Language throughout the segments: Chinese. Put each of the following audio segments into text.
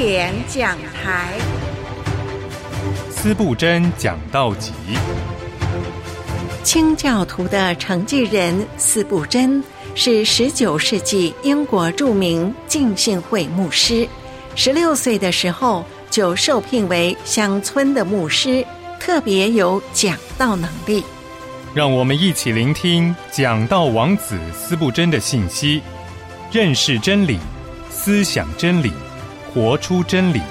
典讲台， 司布真讲道集。 清教徒的承继人司布真是19世纪英国著名浸信会牧师，16岁的时候就受聘为乡村的牧师，特别有讲道能力。 让我们一起聆听讲道王子司布真的信息，认识真理，思想真理，活出真理。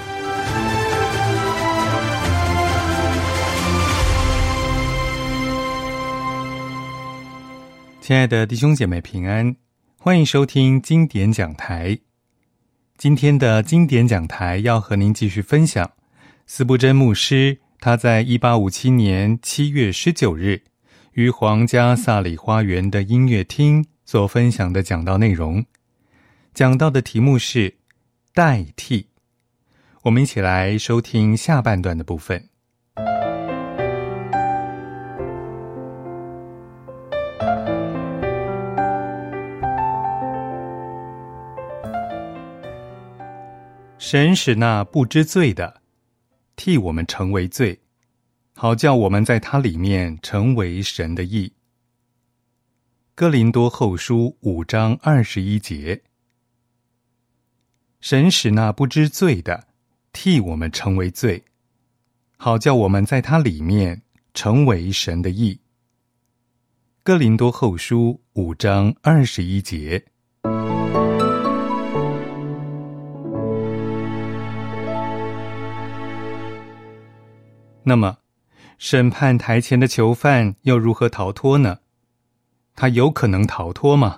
亲爱的弟兄姐妹平安，欢迎收听经典讲台。今天的经典讲台要和您继续分享司布真牧师他在1857年7月19日于皇家萨里花园的音乐厅所分享的讲道内容。讲道的题目是代替。我们一起来收听下半段的部分。神使那不知罪的替我们成为罪，好叫我们在他里面成为神的义。哥林多后书5章21节。神使那不知罪的替我们成为罪，好叫我们在他里面成为神的义。哥林多后书5章21节。那么，审判台前的囚犯又如何逃脱呢？他有可能逃脱吗？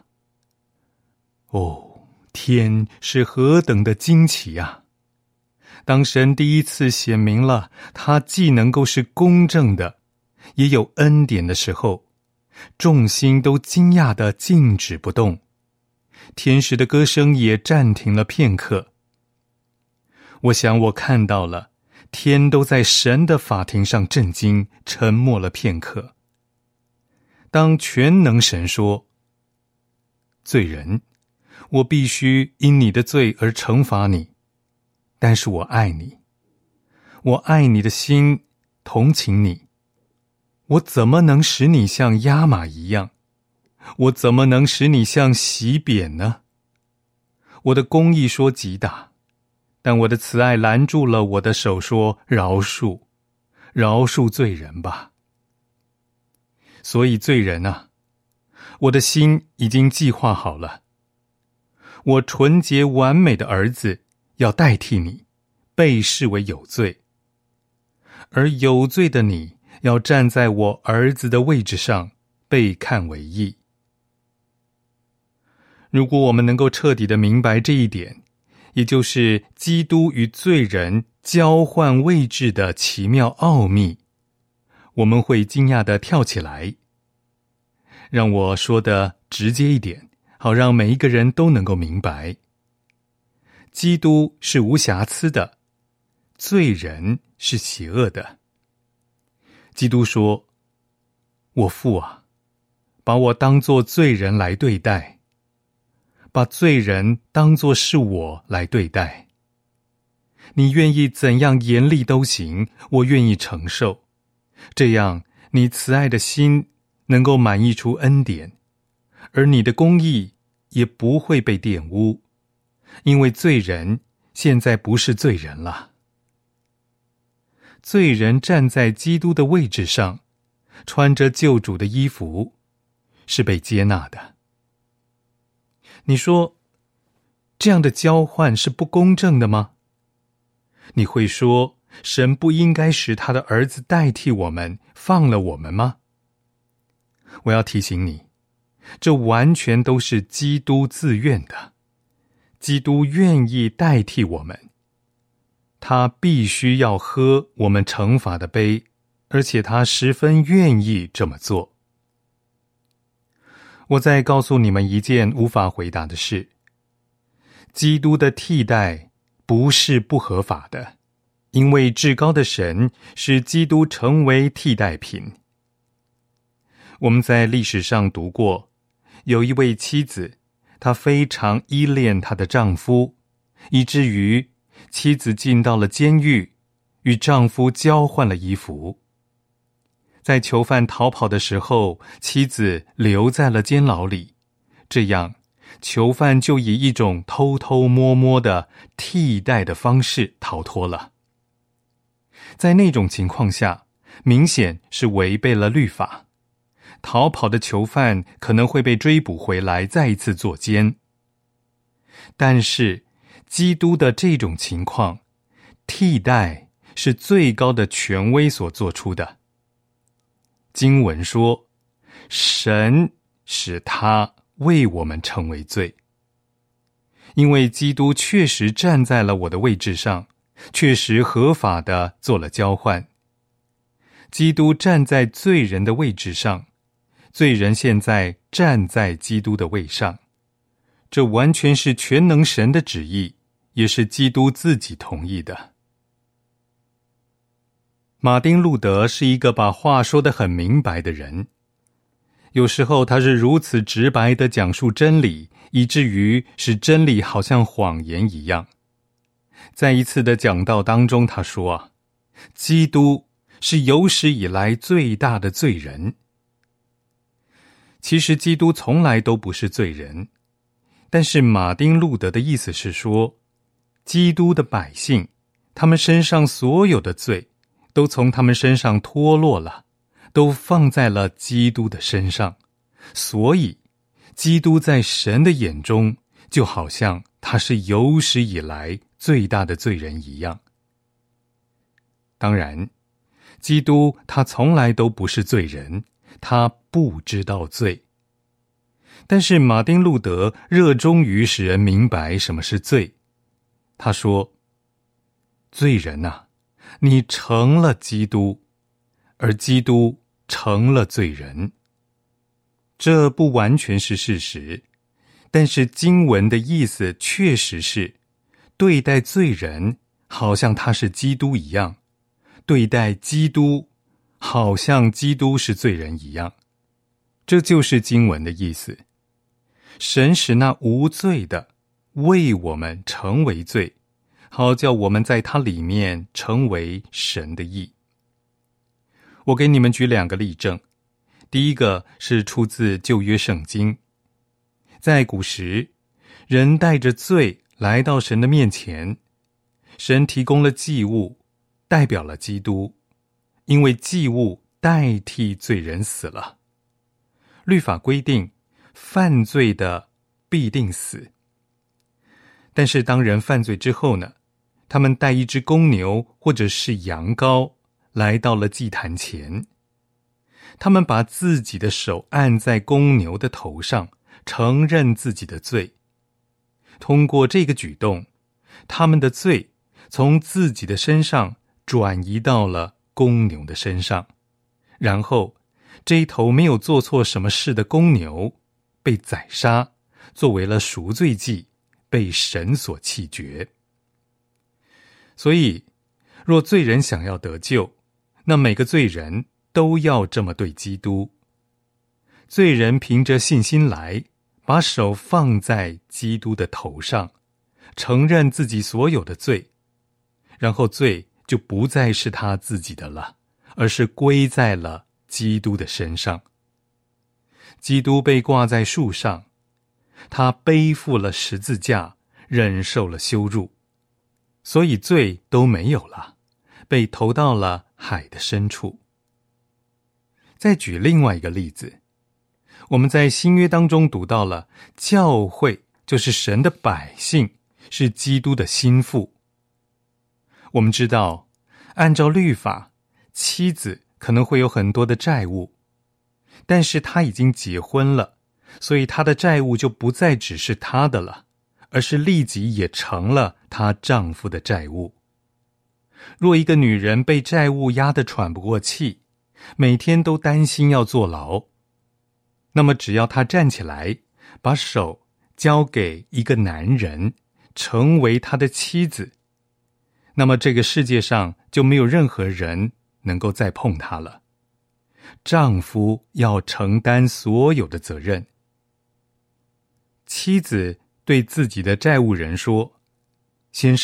哦，天是何等的惊奇啊！当神第一次显明了他既能够是公正的，也有恩典的时候，众心都惊讶地静止不动，天使的歌声也暂停了片刻。我想我看到了，天都在神的法庭上震惊，沉默了片刻。当全能神说：罪人，我必须因你的罪而惩罚你，但是我爱你，我爱你的心，同情你，我怎么能使你像亚玛一样？我怎么能使你像洗扁呢？我的公义说极大，但我的慈爱拦住了我的手，说饶恕，饶恕罪人吧。所以罪人啊，我的心已经计划好了，我纯洁完美的儿子要代替你，被视为有罪，而有罪的你要站在我儿子的位置上，被看为义。如果我们能够彻底地明白这一点，也就是基督与罪人交换位置的奇妙奥秘，我们会惊讶地跳起来。让我说得直接一点，好让每一个人都能够明白。基督是无瑕疵的，罪人是邪恶的。基督说：我父啊，把我当作罪人来对待，把罪人当作是我来对待。你愿意怎样严厉都行，我愿意承受。这样，你慈爱的心能够满溢出恩典，而你的公义也不会被玷污，因为罪人现在不是罪人了。罪人站在基督的位置上，穿着救主的衣服，是被接纳的。你说，这样的交换是不公正的吗？你会说，神不应该使他的儿子代替我们，放了我们吗？我要提醒你，这完全都是基督自愿的。基督愿意代替我们，他必须要喝我们惩罚的杯，而且他十分愿意这么做。我再告诉你们一件无法回答的事：基督的替代不是不合法的，因为至高的神使基督成为替代品。我们在历史上读过，有一位妻子，她非常依恋她的丈夫，以至于妻子进到了监狱，与丈夫交换了衣服。在囚犯逃跑的时候，妻子留在了监牢里，这样囚犯就以一种偷偷摸摸的替代的方式逃脱了。在那种情况下，明显是违背了律法，逃跑的囚犯可能会被追捕回来，再一次坐监。但是基督的这种情况，替代是最高的权威所做出的。经文说，神使他为我们成为罪。因为基督确实站在了我的位置上，确实合法的做了交换。基督站在罪人的位置上，罪人现在站在基督的位上，这完全是全能神的旨意，也是基督自己同意的。马丁·路德是一个把话说得很明白的人，有时候他是如此直白地讲述真理，以至于使真理好像谎言一样。在一次的讲道当中，他说基督是有史以来最大的罪人。其实基督从来都不是罪人，但是马丁·路德的意思是说，基督的百姓，他们身上所有的罪都从他们身上脱落了，都放在了基督的身上，所以基督在神的眼中就好像他是有史以来最大的罪人一样。当然，基督他从来都不是罪人，他不知道罪。但是马丁·路德热衷于使人明白什么是罪。他说，罪人啊，你成了基督，而基督成了罪人。这不完全是事实，但是经文的意思确实是对待罪人好像他是基督一样，对待基督好像基督是罪人一样。这就是经文的意思。神使那无罪的为我们成为罪，好叫我们在他里面成为神的义。我给你们举2个例证。第一个是出自旧约圣经。在古时，人带着罪来到神的面前，神提供了祭物，代表了基督，因为祭物代替罪人死了。律法规定，犯罪的必定死。但是当人犯罪之后呢，他们带一只公牛或者是羊羔来到了祭坛前，他们把自己的手按在公牛的头上，承认自己的罪。通过这个举动，他们的罪从自己的身上转移到了公牛的身上，然后这一头没有做错什么事的公牛被宰杀，作为了赎罪祭，被神所弃绝。所以若罪人想要得救，那每个罪人都要这么对基督。罪人凭着信心来，把手放在基督的头上，承认自己所有的罪，然后罪就不再是他自己的了，而是归在了基督的身上。基督被挂在树上，他背负了十字架，忍受了羞辱，所以罪都没有了，被投到了海的深处。再举另外一个例子，我们在新约当中读到了教会就是神的百姓，是基督的心腹。我们知道，按照律法，妻子可能会有很多的债务，但是她已经结婚了，所以她的债务就不再只是她的了，而是立即也成了她丈夫的债务。若一个女人被债务压得喘不过气，每天都担心要坐牢，那么只要她站起来，把手交给一个男人，成为他的妻子，那么这个世界上就没有任何人能够再碰她了。丈夫要承担所有的责任。妻子对自己的债务人说，先生，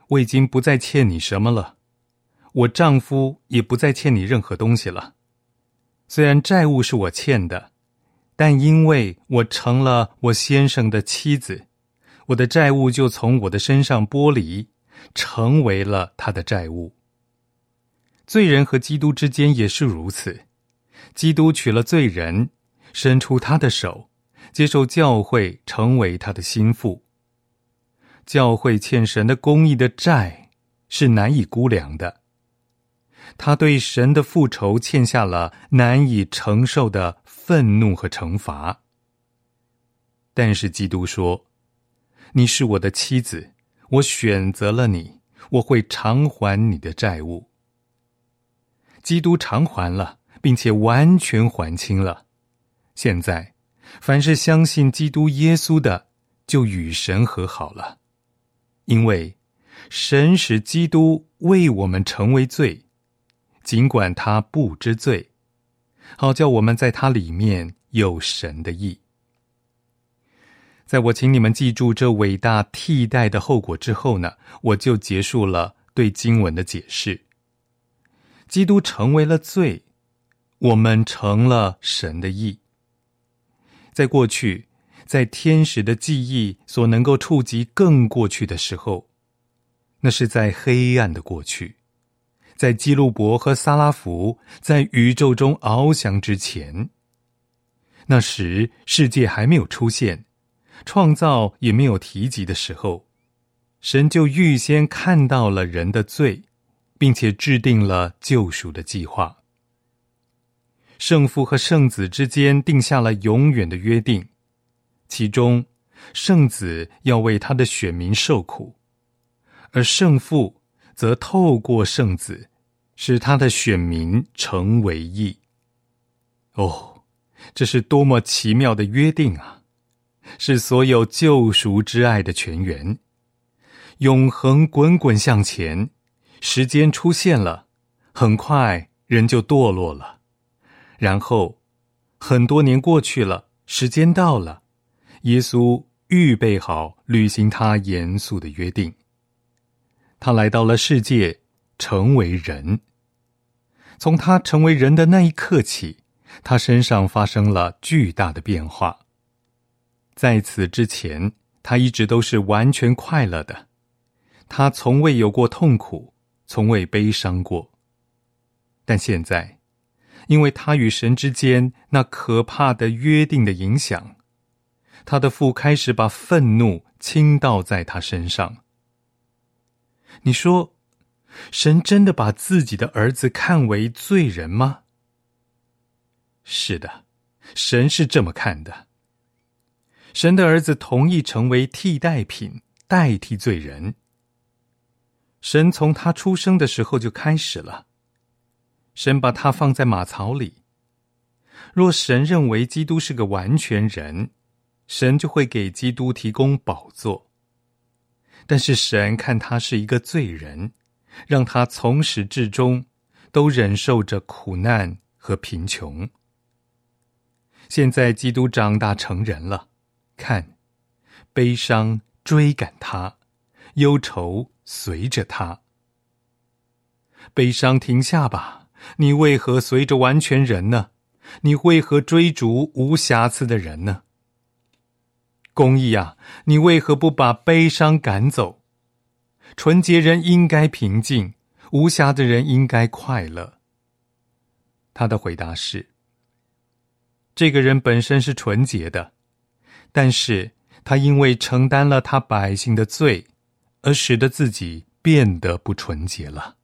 我已经不再欠你什么了，我丈夫也不再欠你任何东西了。虽然债务是我欠的，但因为我成了我先生的妻子，我的债务就从我的身上剥离，成为了他的债务。罪人和基督之间也是如此，基督取了罪人，伸出他的手，接受教会成为他的心腹。教会欠神的公义的债是难以估量的，他对神的复仇欠下了难以承受的愤怒和惩罚。但是基督说，你是我的妻子，我选择了你，我会偿还你的债务。基督偿还了，并且完全还清了。现在凡是相信基督耶稣的，就与神和好了。因为神使基督为我们成为罪，尽管他不知罪，好叫我们在他里面有神的义。在我请你们记住这伟大替代的后果之后呢，我就结束了对经文的解释。基督成为了罪，我们成了神的义。在过去，在天使的记忆所能够触及更过去的时候，那是在黑暗的过去，在基路伯和撒拉弗在宇宙中翱翔之前。那时世界还没有出现，创造也没有提及的时候，神就预先看到了人的罪，并且制定了救赎的计划。圣父和圣子之间定下了永远的约定，其中圣子要为他的选民受苦，而圣父则透过圣子使他的选民成为义。哦，这是多么奇妙的约定啊！是所有救赎之爱的泉源，永恒滚滚向前。时间出现了，很快人就堕落了，然后很多年过去了，时间到了，耶稣预备好履行他严肃的约定。他来到了世界，成为人。从他成为人的那一刻起，他身上发生了巨大的变化。在此之前，他一直都是完全快乐的，他从未有过痛苦，从未悲伤过。但现在，因为他与神之间那可怕的约定的影响，他的父开始把愤怒倾倒在他身上。你说，神真的把自己的儿子看为罪人吗？是的，神是这么看的。神的儿子同意成为替代品，代替罪人。神从他出生的时候就开始了。神把他放在马槽里。若神认为基督是个完全人，神就会给基督提供宝座。但是神看他是一个罪人，让他从始至终都忍受着苦难和贫穷。现在基督长大成人了，看，悲伤追赶他，忧愁随着他。悲伤停下吧，你为何随着完全人呢？你为何追逐无瑕疵的人呢？公义啊，你为何不把悲伤赶走？纯洁人应该平静，无瑕的人应该快乐。他的回答是，这个人本身是纯洁的，但是他因为承担了他百姓的罪，而使得自己变得不纯洁了。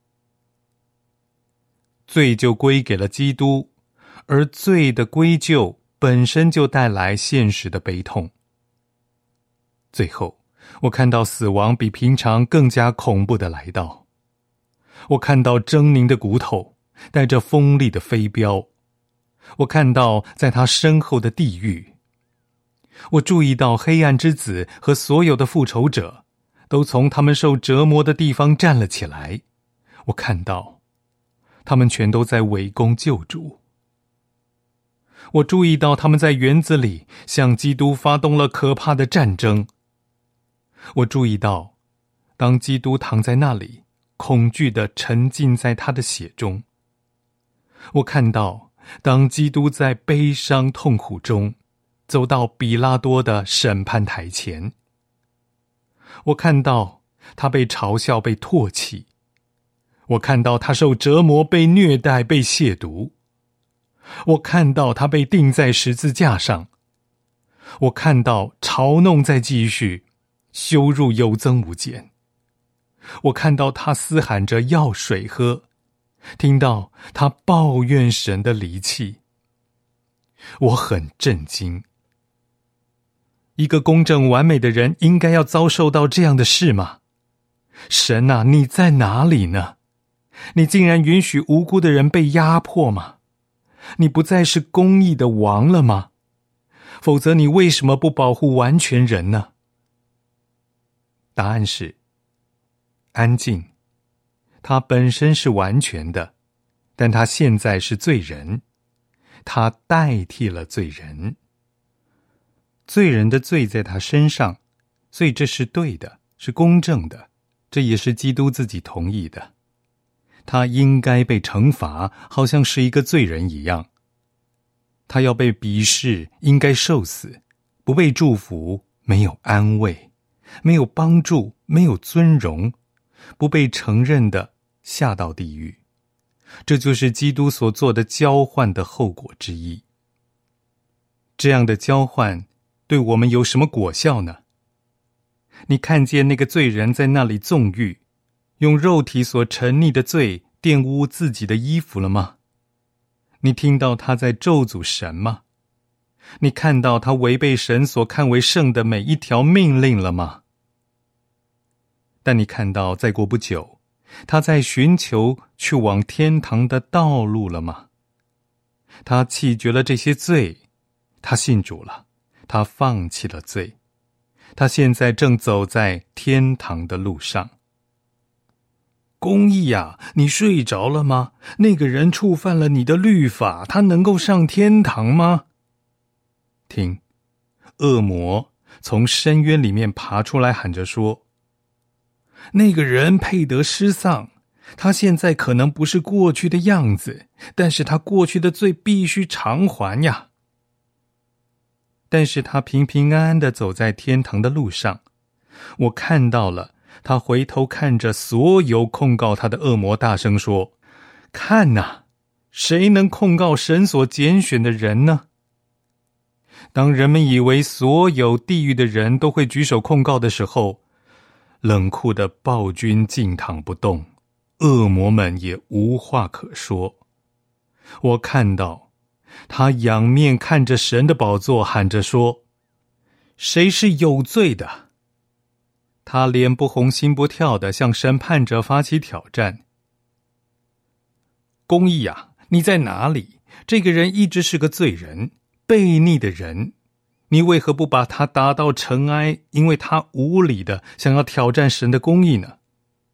罪就归给了基督，而罪的归咎本身就带来现实的悲痛。最后，我看到死亡比平常更加恐怖的来到。我看到狰狞的骨头，带着锋利的飞镖。我看到在他身后的地狱。我注意到黑暗之子和所有的复仇者都从他们受折磨的地方站了起来。我看到他们全都在围攻救主。我注意到他们在园子里向基督发动了可怕的战争。我注意到当基督躺在那里，恐惧地沉浸在他的血中。我看到，当基督在悲伤痛苦中走到比拉多的审判台前，我看到他被嘲笑、被唾弃，我看到他受折磨、被虐待、被亵渎，我看到他被钉在十字架上，我看到嘲弄在继续，羞辱有增无减，我看到他嘶喊着要水喝，听到他抱怨神的离弃，我很震惊。一个公正完美的人应该要遭受到这样的事吗？神啊，你在哪里呢？你竟然允许无辜的人被压迫吗？你不再是公义的王了吗？否则你为什么不保护完全人呢？答案是安静。他本身是完全的，但他现在是罪人，他代替了罪人。罪人的罪在他身上，所以这是对的，是公正的，这也是基督自己同意的。他应该被惩罚，好像是一个罪人一样。他要被鄙视，应该受死，不被祝福，没有安慰，没有帮助，没有尊荣，不被承认的下到地狱。这就是基督所做的交换的后果之一。这样的交换对我们有什么果效呢？你看见那个罪人在那里纵欲，用肉体所沉溺的罪玷污自己的衣服了吗？你听到他在咒诅神吗？你看到他违背神所看为圣的每一条命令了吗？但你看到再过不久，他在寻求去往天堂的道路了吗？他弃绝了这些罪，他信主了，他放弃了罪，他现在正走在天堂的路上。公义啊，你睡着了吗？那个人触犯了你的律法，他能够上天堂吗？听，恶魔从深渊里面爬出来喊着说，那个人配得失丧，他现在可能不是过去的样子，但是他过去的罪必须偿还呀。但是他平平安安地走在天堂的路上，我看到了，他回头看着所有控告他的恶魔，大声说，看哪，谁能控告神所拣选的人呢？当人们以为所有地狱的人都会举手控告的时候，冷酷的暴君静躺不动，恶魔们也无话可说。我看到他仰面看着神的宝座，喊着说，谁是有罪的？他脸不红心不跳地向审判者发起挑战。公义啊，你在哪里？这个人一直是个罪人，悖逆的人，你为何不把他打到尘埃？因为他无理的想要挑战神的公义呢？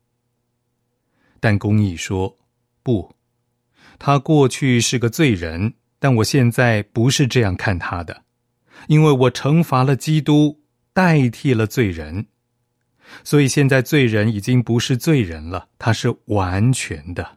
但公义说，不，他过去是个罪人，但我现在不是这样看他的，因为我惩罚了基督，代替了罪人，所以现在罪人已经不是罪人了，他是完全的。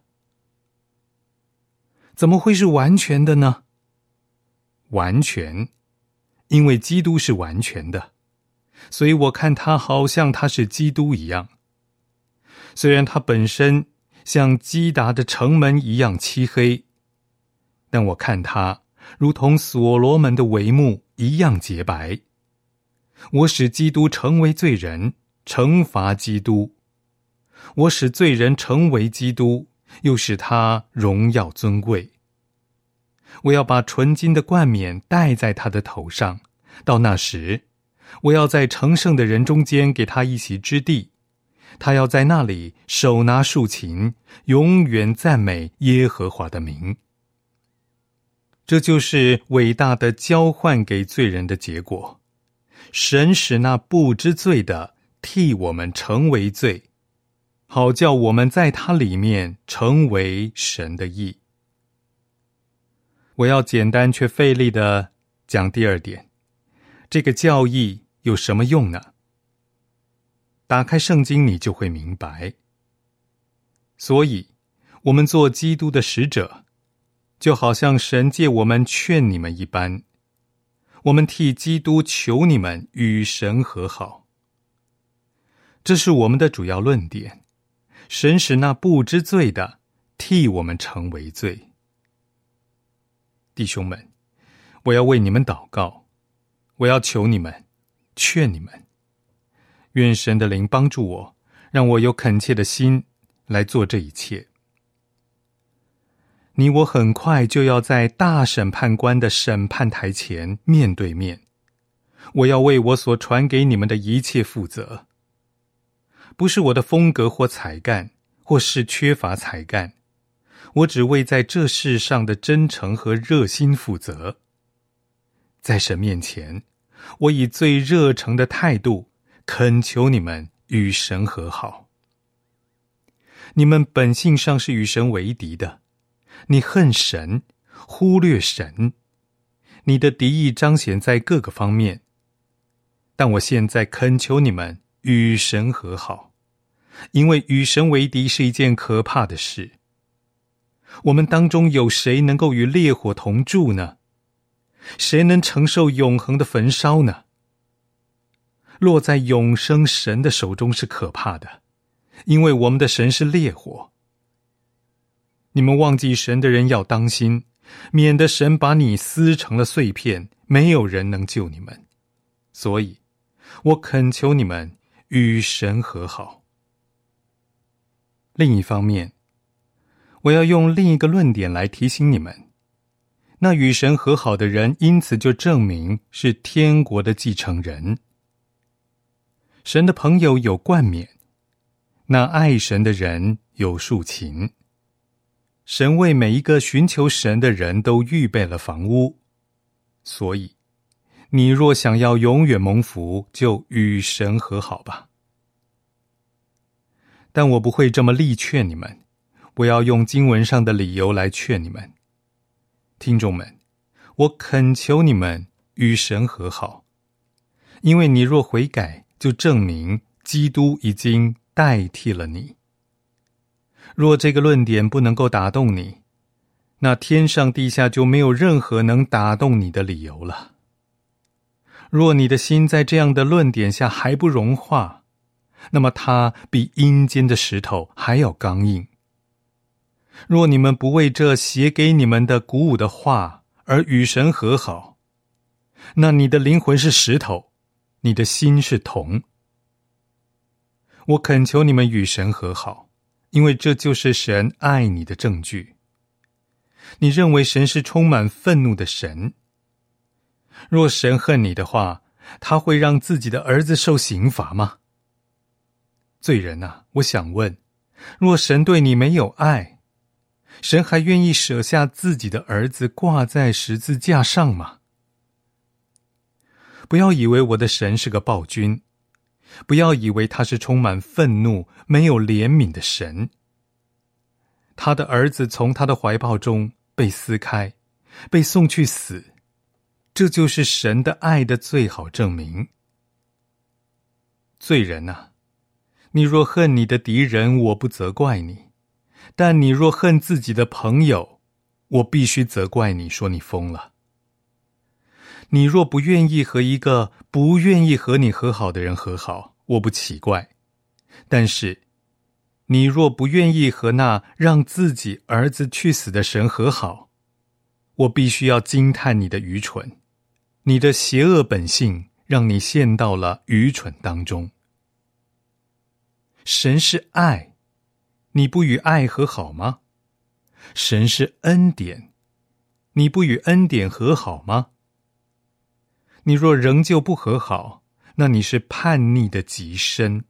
怎么会是完全的呢？完全，因为基督是完全的，所以我看他好像他是基督一样。虽然他本身像基达的城门一样漆黑，但我看他如同所罗门的帷幕一样洁白。我使基督成为罪人，惩罚基督；我使罪人成为基督，又使他荣耀尊贵。我要把纯金的冠冕戴在他的头上，到那时，我要在成圣的人中间给他一席之地，他要在那里手拿竖琴，永远赞美耶和华的名。这就是伟大的交换给罪人的结果。神使那不知罪的替我们成为罪，好叫我们在他里面成为神的义。我要简单却费力地讲第二点，这个教义有什么用呢？ 打开圣经你就会明白。所以我们做基督的使者，就好像神借我们劝你们一般，我们替基督求你们与神和好。这是我们的主要论点，神使那不知罪的替我们成为罪。弟兄们，我要为你们祷告，我要求你们，劝你们，愿神的灵帮助我，让我有恳切的心来做这一切。你我很快就要在大审判官的审判台前面对面，我要为我所传给你们的一切负责。不是我的风格或才干，或是缺乏才干，我只为在这世上的真诚和热心负责。在神面前，我以最热诚的态度恳求你们与神和好。你们本性上是与神为敌的，你恨神，忽略神，你的敌意彰显在各个方面。但我现在恳求你们与神和好，因为与神为敌是一件可怕的事。我们当中有谁能够与烈火同住呢？谁能承受永恒的焚烧呢？落在永生神的手中是可怕的，因为我们的神是烈火。你们忘记神的人要当心，免得神把你撕成了碎片，没有人能救你们。所以我恳求你们与神和好。另一方面，我要用另一个论点来提醒你们，那与神和好的人因此就证明是天国的继承人。神的朋友有冠冕，那爱神的人有竖琴。神为每一个寻求神的人都预备了房屋，所以你若想要永远蒙福，就与神和好吧。但我不会这么力劝你们，我要用经文上的理由来劝你们。听众们，我恳求你们与神和好，因为你若悔改，就证明基督已经代替了你。若这个论点不能够打动你，那天上地下就没有任何能打动你的理由了。若你的心在这样的论点下还不融化，那么它比阴间的石头还要刚硬。若你们不为这写给你们的鼓舞的话而与神和好，那你的灵魂是石头，你的心是铜。我恳求你们与神和好，因为这就是神爱你的证据。你认为神是充满愤怒的神？若神恨你的话，他会让自己的儿子受刑罚吗？罪人啊，我想问，若神对你没有爱，神还愿意舍下自己的儿子挂在十字架上吗？不要以为我的神是个暴君，不要以为他是充满愤怒、没有怜悯的神。他的儿子从他的怀抱中被撕开，被送去死，这就是神的爱的最好证明。罪人啊，你若恨你的敌人，我不责怪你；但你若恨自己的朋友，我必须责怪你，说你疯了。你若不愿意和一个不愿意和你和好的人和好，我不奇怪；但是你若不愿意和那让自己儿子去死的神和好，我必须要惊叹你的愚蠢。你的邪恶本性让你陷到了愚蠢当中。神是爱，你不与爱和好吗？神是恩典，你不与恩典和好吗？你若仍旧不和好，那你是叛逆的极深。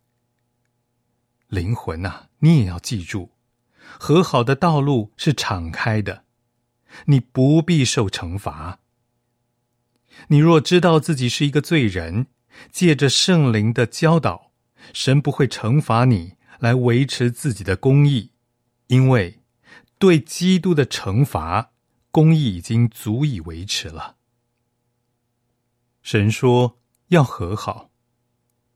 灵魂啊，你也要记住，和好的道路是敞开的，你不必受惩罚。你若知道自己是一个罪人，借着圣灵的教导，神不会惩罚你来维持自己的公义，因为对基督的惩罚，公义已经足以维持了。神说要和好，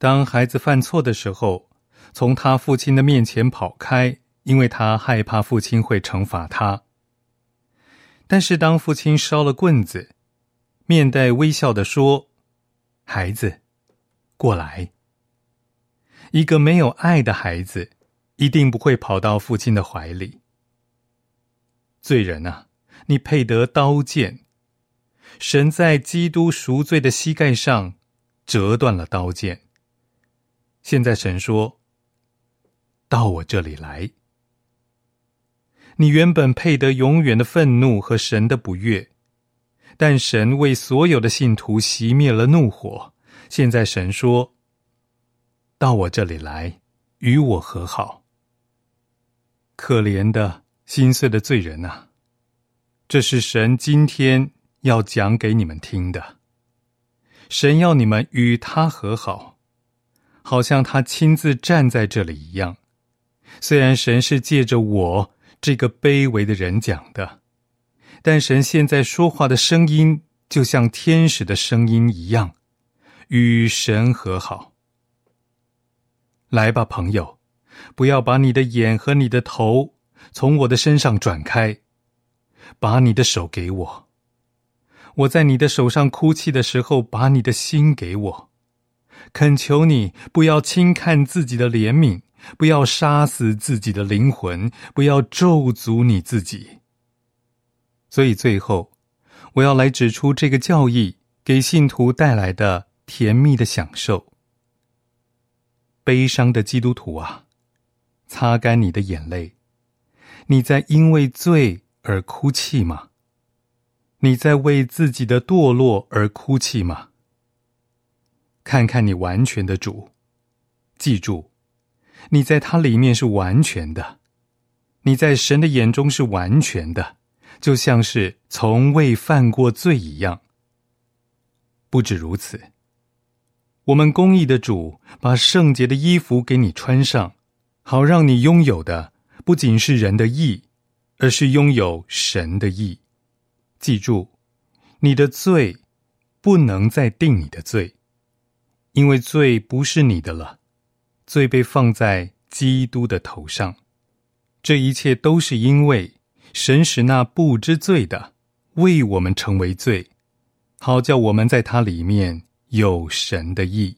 当孩子犯错的时候，从他父亲的面前跑开，因为他害怕父亲会惩罚他。但是当父亲烧了棍子，面带微笑地说：“孩子，过来。”一个没有爱的孩子，一定不会跑到父亲的怀里。罪人啊，你配得刀剑。神在基督赎罪的膝盖上折断了刀剑。现在神说：“到我这里来。”你原本配得永远的愤怒和神的不悦，但神为所有的信徒熄灭了怒火。现在神说：“到我这里来，与我和好。”可怜的心碎的罪人啊，这是神今天要讲给你们听的。神要你们与他和好，好像他亲自站在这里一样。虽然神是借着我这个卑微的人讲的，但神现在说话的声音就像天使的声音一样，与神和好。来吧，朋友，不要把你的眼和你的头从我的身上转开，把你的手给我。我在你的手上哭泣的时候，把你的心给我。恳求你不要轻看自己的怜悯，不要杀死自己的灵魂，不要咒诅你自己。所以最后，我要来指出这个教义给信徒带来的甜蜜的享受。悲伤的基督徒啊，擦干你的眼泪。你在因为罪而哭泣吗？你在为自己的堕落而哭泣吗？看看你完全的主，记住，你在他里面是完全的，你在神的眼中是完全的，就像是从未犯过罪一样。不止如此，我们公义的主把圣洁的衣服给你穿上，好让你拥有的不仅是人的义，而是拥有神的义。记住，你的罪不能再定你的罪，因为罪不是你的了，罪被放在基督的头上。这一切都是因为神使那不知罪的为我们成为罪，好叫我们在他里面有神的义。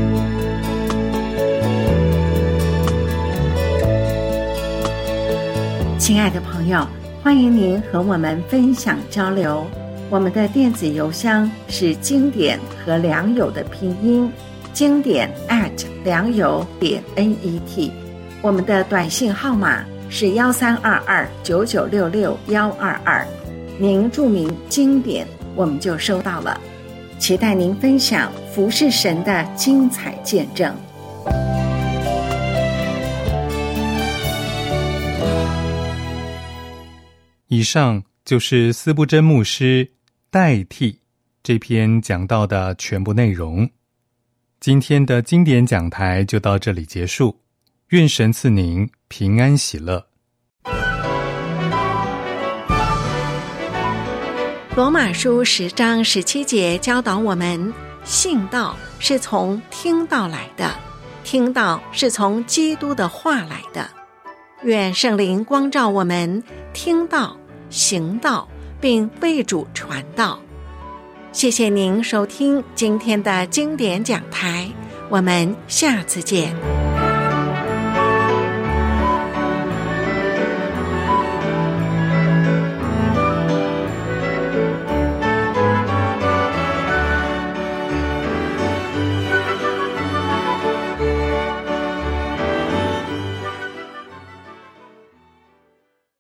亲爱的朋友，欢迎您和我们分享交流。我们的电子邮箱是经典和良友的拼音，经典良友.net。我们的短信号码是132299662122，您注明经典，我们就收到了。期待您分享服侍神的精彩见证。 以上就是司布真牧师代替这篇讲道的全部内容。今天的经典讲台就到这里结束，愿神赐您平安喜乐。 罗马书10章17节教导我们，信道是从听道来的，听道是从基督的话来的。愿圣灵光照我们，听道、行道，并为主传道。谢谢您收听今天的经典讲台，我们下次见。